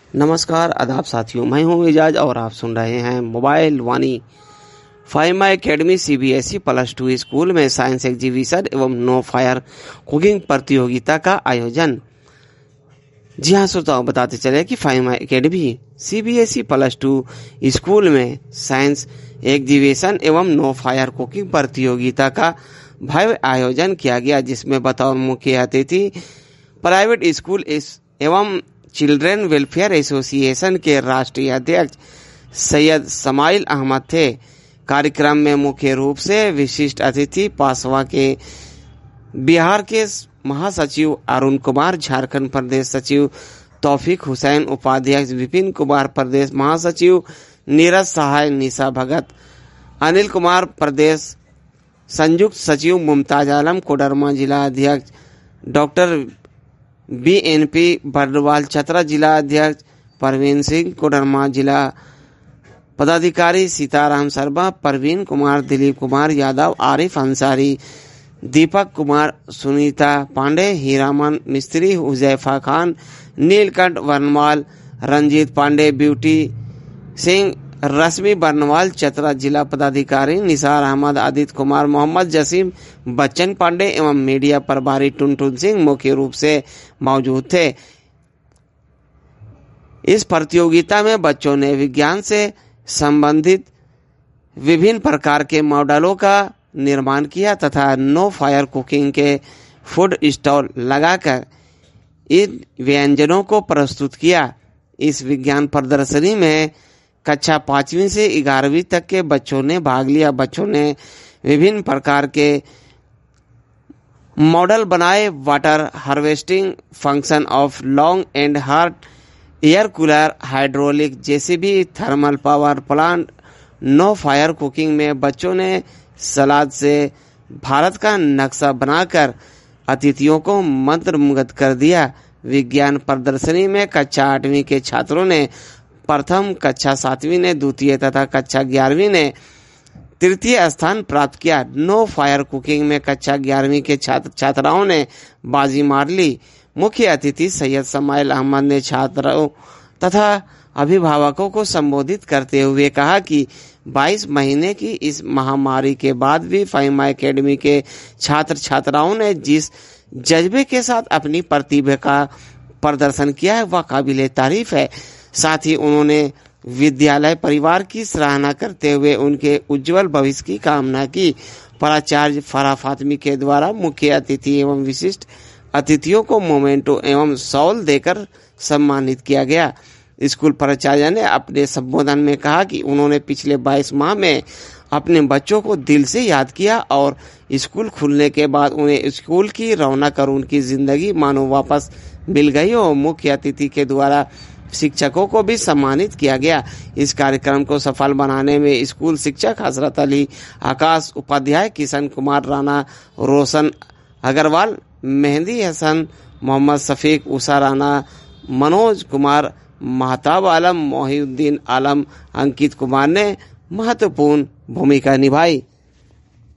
नमस्कार आदाब साथियों, मैं हूं इजाज और आप सुन रहे हैं mobile Vani. Faima academy CBSE +2 school में साइंस एग्जीबिशन एवं नो फायर कुकिंग प्रतियोगिता का आयोजन। जी हां श्रोताओं, बताते चले कि फाइमा एकेडमी सीबीएसई +2 स्कूल में साइंस एग्जीबिशन एवं नो फायर कुकिंग प्रतियोगिता का भव्य आयोजन किया गया, जिसमें बतौर मुख्य अतिथि प्राइवेट स्कूल एवं चिल्ड्रेन वेलफेयर एसोसिएशन के राष्ट्रीय अध्यक्ष सैयद समाइल अहमद थे। कार्यक्रम में मुख्य रूप से विशिष्ट अतिथि पासवा के बिहार के महासचिव अरुण कुमार, झारखंड प्रदेश सचिव तौफीक हुसैन, उपाध्यक्ष विपिन कुमार, प्रदेश महासचिव नीरज सहाय, निशा भगत, अनिल कुमार, प्रदेश संयुक्त सचिव मुमताज आलम, कोडरमा जिला अध्यक्ष डॉक्टर BNP बर्डवाल, चतरा जिला अध्यक्ष परवीन सिंह, कोडरमा जिला पदाधिकारी सीताराम शर्मा, परवीन कुमार, दिलीप कुमार यादव, आरिफ अंसारी, दीपक कुमार, सुनीता पांडे, हीरामन मिस्त्री, हुजैफा खान, नीलकंठ वर्णवाल, रंजीत पांडे, ब्यूटी सिंह, रश्मि बर्नवाल, चतरा जिला पदाधिकारी निसार अहमद, आदित्य कुमार, मोहम्मद जसीम, बच्चन पांडे एवं मीडिया प्रभारी टुनटुन सिंह मुख्य रूप से मौजूद थे। इस प्रतियोगिता में बच्चों ने विज्ञान से संबंधित विभिन्न प्रकार के मॉडलों का निर्माण किया तथा नो फायर कुकिंग के फूड स्टॉल लगाकर इन व्यंजनों को प्रस्तुत किया। इस विज्ञान प्रदर्शनी में कक्षा 5वीं से 11वीं तक के बच्चों ने भाग लिया। बच्चों ने विभिन्न प्रकार के मॉडल बनाए। Water harvesting, function of long and hard air cooler, hydraulic JCB, thermal power plant. No fire cooking में बच्चों ने सलाद से भारत का नक्शा बनाकर अतिथियों को मंत्रमुग्ध कर दिया। विज्ञान प्रदर्शनी में कक्षा 8वीं के छात्रों ने प्रथम, कक्षा 7वीं ने द्वितीय तथा कक्षा 11वीं ने तृतीय स्थान प्राप्त किया। नो फायर कुकिंग में कक्षा 11वीं के छात्राओं ने बाजी मार ली। मुख्य अतिथि सैयद समाइल अहमद ने छात्रों तथा अभिभावकों को संबोधित करते हुए कहा कि 22 महीने की इस महामारी के बाद भी फाइमा एकेडमी के छात्र छात्राओं ने जिस जज्बे के साथ अपनी प्रतिभा का प्रदर्शन किया है वह काबिले तारीफ है। साथ ही उन्होंने विद्यालय परिवार की सराहना करते हुए उनके उज्जवल भविष्य की कामना की। प्राचार्य फराह फातमी के द्वारा मुख्य अतिथि एवं विशिष्ट अतिथियों को मोमेंटो एवं शॉल देकर सम्मानित किया गया। स्कूल प्राचार्य ने अपने संबोधन में कहा कि उन्होंने पिछले 22 माह में अपने बच्चों को दिल से याद किया और स्कूल खुलने के बाद उन्हें स्कूल की रौनक और उनकी जिंदगी मानो वापस मिल गई और मुख्य अतिथि के द्वारा शिक्षकों को भी सम्मानित किया गया। इस कार्यक्रम को सफल बनाने में स्कूल शिक्षक हजरत अली, आकाश उपाध्याय, किशन कुमार राणा, रोशन अग्रवाल, मेहंदी हसन, मोहम्मद शफीक, उषा राणा, मनोज कुमार, महताब आलम, मोहिउद्दीन आलम, अंकित कुमार ने महत्वपूर्ण भूमिका निभाई।